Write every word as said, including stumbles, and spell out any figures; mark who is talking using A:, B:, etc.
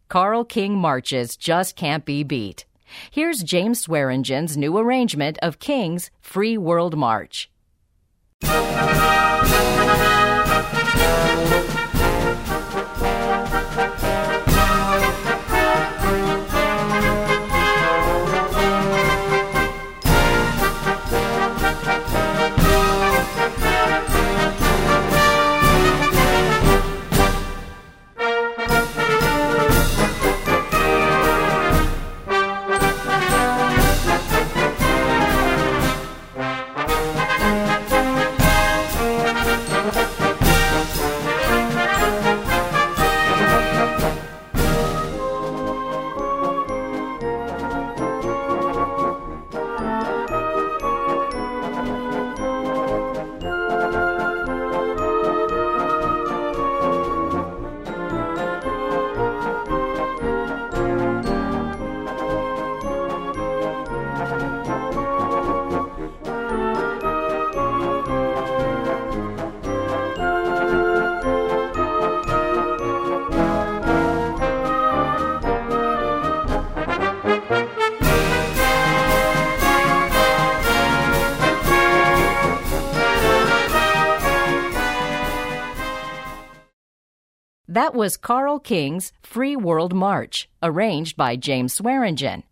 A: Carole King marches just can't be beat. Here's James Swearengen's new arrangement of King's Free World March. That was Carole King's Free World March, arranged by James Swearingen.